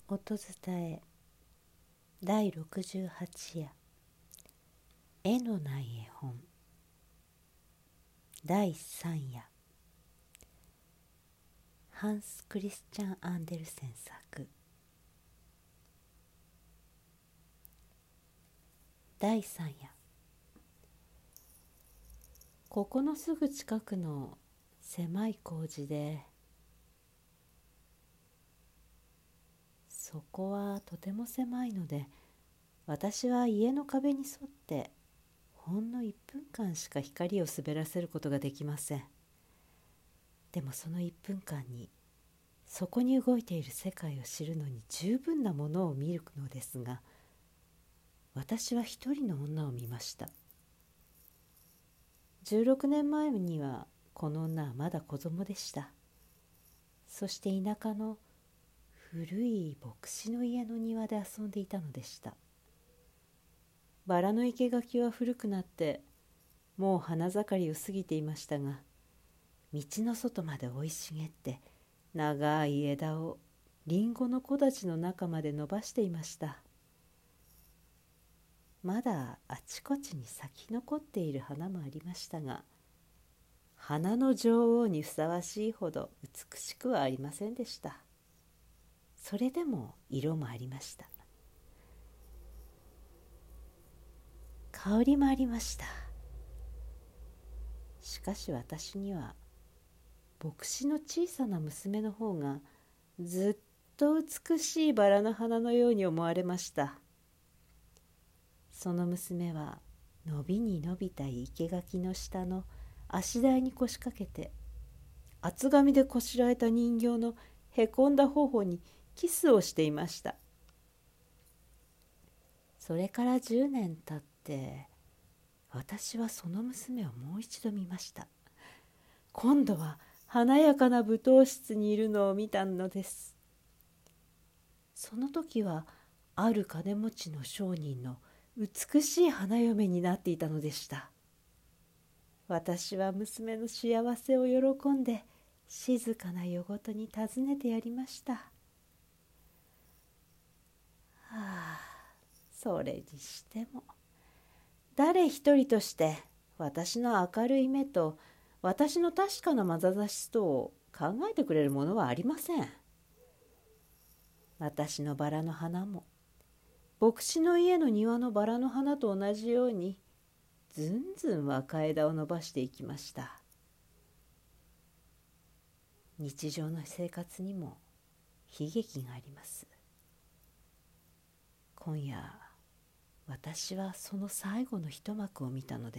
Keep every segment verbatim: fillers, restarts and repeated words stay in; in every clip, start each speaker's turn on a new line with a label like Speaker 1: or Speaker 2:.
Speaker 1: 音伝えだいろくじゅうはち夜絵のない絵本だいさん夜ハンス・クリスチャン・アンデルセン作だいさん夜。ここのすぐ近くの狭い工事で、そこはとても狭いので、私は家の壁に沿ってほんのいっぷんかんしか光を滑らせることができません。でもそのいっぷんかんにそこに動いている世界を知るのに十分なものを見るのですが、私は一人の女を見ました。じゅうろくねんまえにはこの女はまだ子供でした。そして田舎の古い牧師の家の庭で遊んでいたのでした。バラの生垣は古くなってもう花盛りを過ぎていましたが、道の外まで生い茂って長い枝をリンゴの木立の中まで伸ばしていました。まだあちこちに咲き残っている花もありましたが、花の女王にふさわしいほど美しくはありませんでした。それでも色もありました。香りもありました。しかし私には牧師の小さな娘の方がずっと美しいバラの花のように思われました。その娘は伸びに伸びた生垣の下の足台に腰掛けて、厚紙でこしらえた人形のへこんだ頬にキスをしていました。それからじゅうねん経って、私はその娘をもう一度見ました。今度は華やかな舞踏室にいるのを見たのです。その時はある金持ちの商人の美しい花嫁になっていたのでした。私は娘の幸せを喜んで静かな夜ごとに尋ねてやりました。はあ、それにしても誰一人として私の明るい目と私の確かな眼差しとを考えてくれるものはありません。私のバラの花も牧師の家の庭のバラの花と同じようにずんずん若枝を伸ばしていきました。日常の生活にも悲劇があります。今夜私はその最後の一幕を見たのです。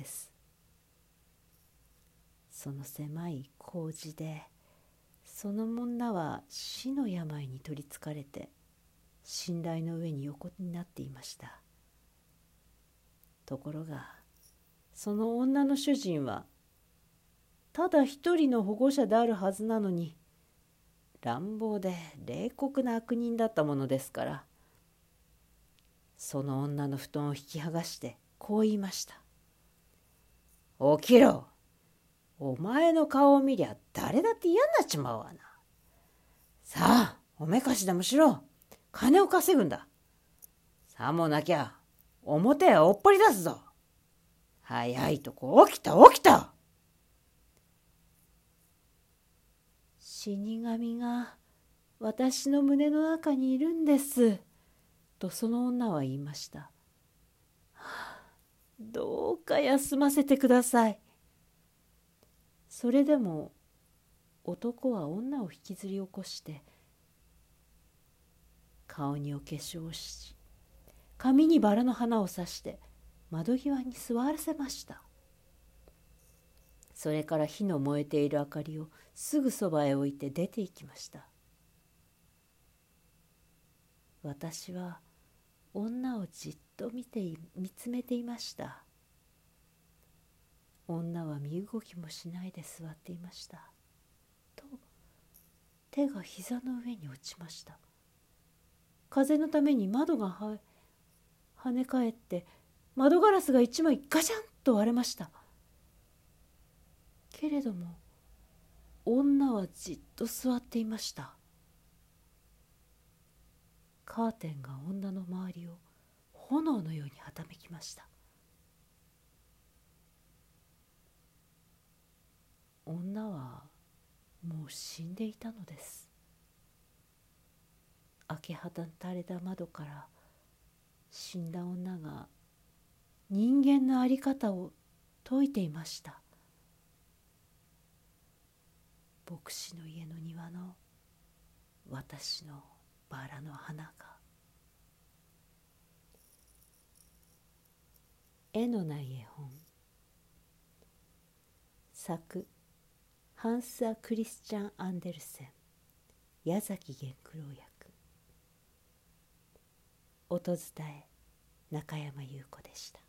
Speaker 1: その狭い工事でその女は死の病に取りつかれて寝台の上に横になっていました。ところがその女の主人はただ一人の保護者であるはずなのに、乱暴で冷酷な悪人だったものですから、その女の布団を引き剥がしてこう言いました。起きろ。お前の顔を見りゃ誰だって嫌になっちまうわな。さあ、おめかしでもしろ。金を稼ぐんだ。さもなきゃ表へおっぽり出すぞ。早いとこ起きた起きた。死神が私の胸の中にいるんです、とその女は言いました。はあ、どうか休ませてください。それでも男は女を引きずり起こして顔にお化粧をし、髪にバラの花を刺して窓際に座らせました。それから火の燃えている明かりをすぐそばへ置いて出て行きました。私は女をじっと見て見つめていました。女は身動きもしないで座っていました。と手が膝の上に落ちました。風のために窓がは跳ね返って窓ガラスが一枚ガシャンと割れました。けれども女はじっと座っていました。 カーテンが女の周りを炎のようにはためきました。女はもう死んでいたのです。開け放たれた窓から死んだ女が人間の在り方を説いていました。牧師の家の庭の私のバラの花が。絵のない絵本。作ハンス・ア・クリスチャン・アンデルセン、矢崎源九郎役。音伝え中山優子でした。